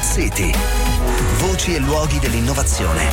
City. Voci e luoghi dell'innovazione.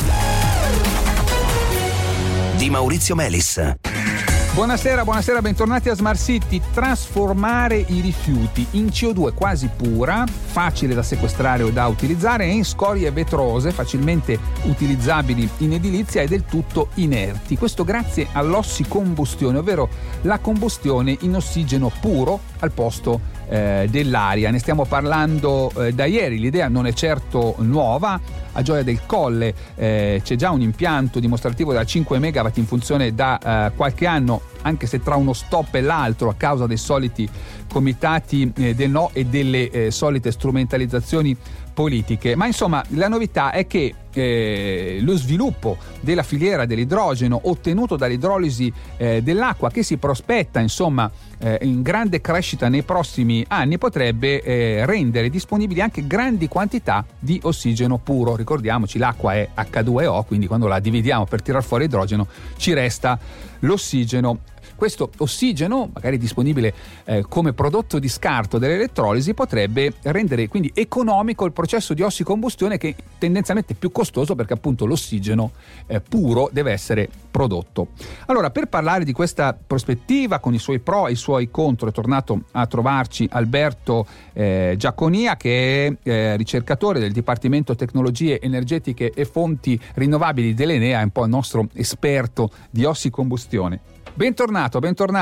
Di Maurizio Melis. Buonasera, bentornati a Smart City. Trasformare i rifiuti in CO2 quasi pura, facile da sequestrare o da utilizzare, e in scorie vetrose facilmente utilizzabili in edilizia e del tutto inerti. Questo grazie all'ossicombustione, ovvero la combustione in ossigeno puro al posto dell'aria. Ne stiamo parlando da ieri, l'idea non è certo nuova. A Gioia del Colle c'è già un impianto dimostrativo da 5 megawatt in funzione da qualche anno, anche se tra uno stop e l'altro, a causa dei soliti comitati del no e delle solite strumentalizzazioni politiche. Ma insomma, la novità è che lo sviluppo della filiera dell'idrogeno ottenuto dall'idrolisi dell'acqua, che si prospetta insomma in grande crescita nei prossimi anni, potrebbe rendere disponibili anche grandi quantità di ossigeno puro. Ricordiamoci, l'acqua è H2O, quindi quando la dividiamo per tirar fuori idrogeno ci resta l'ossigeno. Questo ossigeno, magari disponibile come prodotto di scarto dell'elettrolisi, potrebbe rendere quindi economico il processo di ossicombustione, che è tendenzialmente più costoso perché appunto l'ossigeno puro deve essere prodotto. Allora, per parlare di questa prospettiva con i suoi pro e i suoi contro, è tornato a trovarci Alberto Giaconia, che è ricercatore del Dipartimento Tecnologie Energetiche e Fonti Rinnovabili dell'Enea, è un po' il nostro esperto di ossicombustione. Bentornato.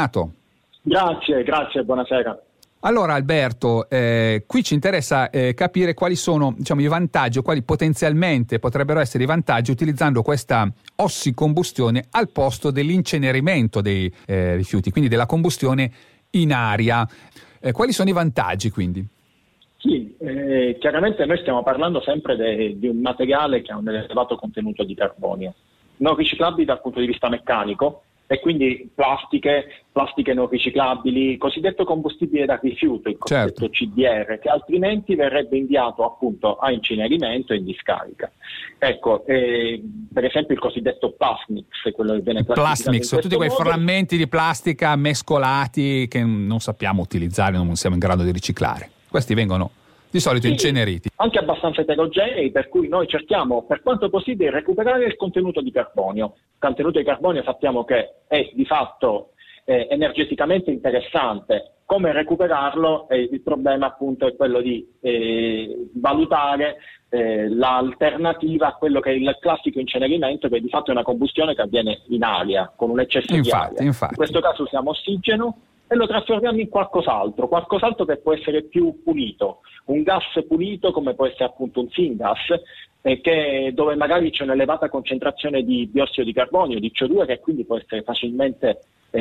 Grazie, buonasera. Allora Alberto, qui ci interessa capire quali sono, i vantaggi, o quali potenzialmente potrebbero essere i vantaggi utilizzando questa ossicombustione al posto dell'incenerimento dei rifiuti, quindi della combustione in aria. Quali sono i vantaggi quindi? Sì, chiaramente noi stiamo parlando sempre di un materiale che ha un elevato contenuto di carbonio, non riciclabili dal punto di vista meccanico, e quindi plastiche non riciclabili, cosiddetto combustibile da rifiuto, il cosiddetto CDR, che altrimenti verrebbe inviato appunto a incenerimento e in discarica. Ecco, per esempio il cosiddetto plasmix, quello che viene plasmix, sono tutti quei frammenti di plastica mescolati che non sappiamo utilizzare, non siamo in grado di riciclare. Questi vengono di solito inceneriti. Anche abbastanza eterogenei, per cui noi cerchiamo per quanto possibile di recuperare il contenuto di carbonio. Il contenuto di carbonio sappiamo che è di fatto energeticamente interessante. Come recuperarlo? Il problema appunto è quello di valutare l'alternativa a quello che è il classico incenerimento, che di fatto è una combustione che avviene in aria, con un eccesso di aria. In questo caso usiamo ossigeno e lo trasformiamo in qualcos'altro che può essere più pulito, un gas pulito come può essere appunto un syngas, dove magari c'è un'elevata concentrazione di biossido di carbonio, di CO2, che quindi può essere facilmente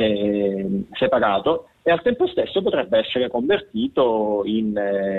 separato, e al tempo stesso potrebbe essere convertito in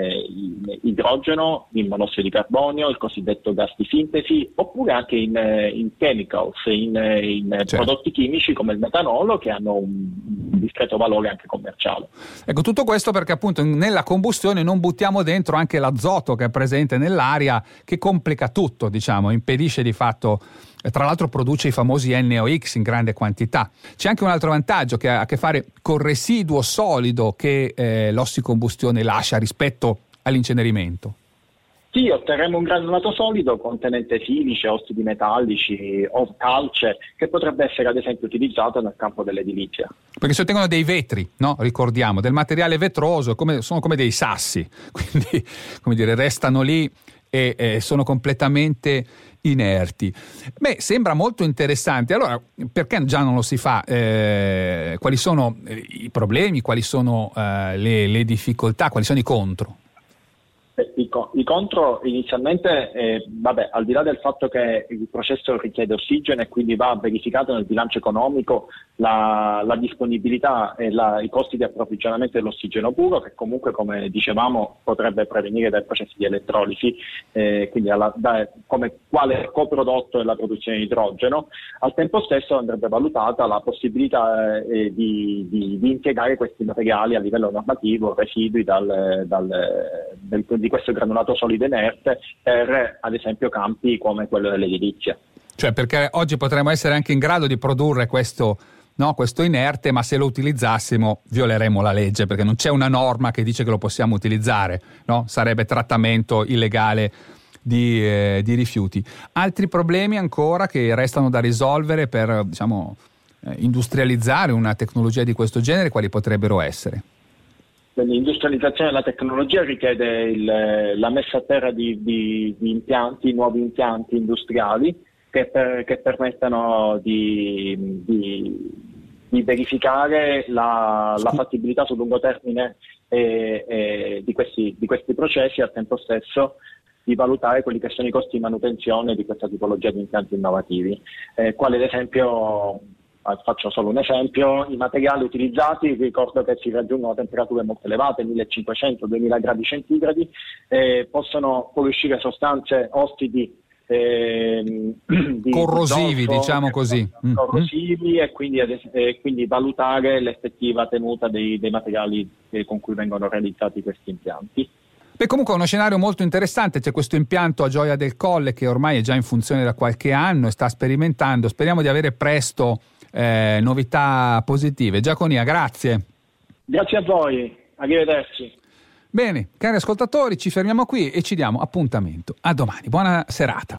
idrogeno, in monossido di carbonio, il cosiddetto gas di sintesi, oppure anche in chemicals, in prodotti chimici come il metanolo, che hanno un discreto valore anche commerciale. Ecco, tutto questo perché appunto nella combustione non buttiamo dentro anche l'azoto che è presente nell'aria, che complica tutto, impedisce di fatto. Tra l'altro produce i famosi NOx in grande quantità. C'è anche un altro vantaggio che ha a che fare col residuo solido che l'ossicombustione lascia rispetto all'incenerimento. Sì, otterremo un granulato solido contenente silice, ossidi metallici o calce, che potrebbe essere ad esempio utilizzato nel campo dell'edilizia. Perché si ottengono dei vetri, no? Ricordiamo, del materiale vetroso, sono come dei sassi, quindi restano lì e sono completamente inerti. Sembra molto interessante. Allora, perché già non lo si fa? Quali sono i problemi? Quali sono le difficoltà? Quali sono i contro? I contro inizialmente, al di là del fatto che il processo richiede ossigeno e quindi va verificato nel bilancio economico la disponibilità e i costi di approvvigionamento dell'ossigeno puro, che comunque, come dicevamo, potrebbe prevenire dai processi di elettrolisi, quindi come quale coprodotto della produzione di idrogeno. Al tempo stesso andrebbe valutata la possibilità di impiegare questi materiali a livello normativo, residui di questo granulato solido inerte, per ad esempio campi come quello dell'edilizia. Cioè, perché oggi potremmo essere anche in grado di produrre questo no, questo inerte, ma se lo utilizzassimo violeremo la legge, perché non c'è una norma che dice che lo possiamo utilizzare, no? Sarebbe trattamento illegale di rifiuti. Altri problemi ancora che restano da risolvere per, diciamo, industrializzare una tecnologia di questo genere, quali potrebbero essere? L'industrializzazione della tecnologia richiede la messa a terra di impianti, nuovi impianti industriali che permettano di verificare la fattibilità sul lungo termine di questi processi, e al tempo stesso di valutare quelli che sono i costi di manutenzione di questa tipologia di impianti innovativi. Quale ad esempio, faccio solo un esempio, i materiali utilizzati, ricordo che si raggiungono temperature molto elevate, 1500-2000 gradi centigradi, possono fuoriuscire sostanze ossidi corrosivi, zolfo, diciamo così, corrosivi, e quindi valutare l'effettiva tenuta dei materiali con cui vengono realizzati questi impianti. Beh, comunque è uno scenario molto interessante. C'è questo impianto a Gioia del Colle che ormai è già in funzione da qualche anno e sta sperimentando. Speriamo di avere presto novità positive. Giaconia, grazie. Grazie a voi, arrivederci. Bene, cari ascoltatori, ci fermiamo qui e ci diamo appuntamento a domani. Buona serata.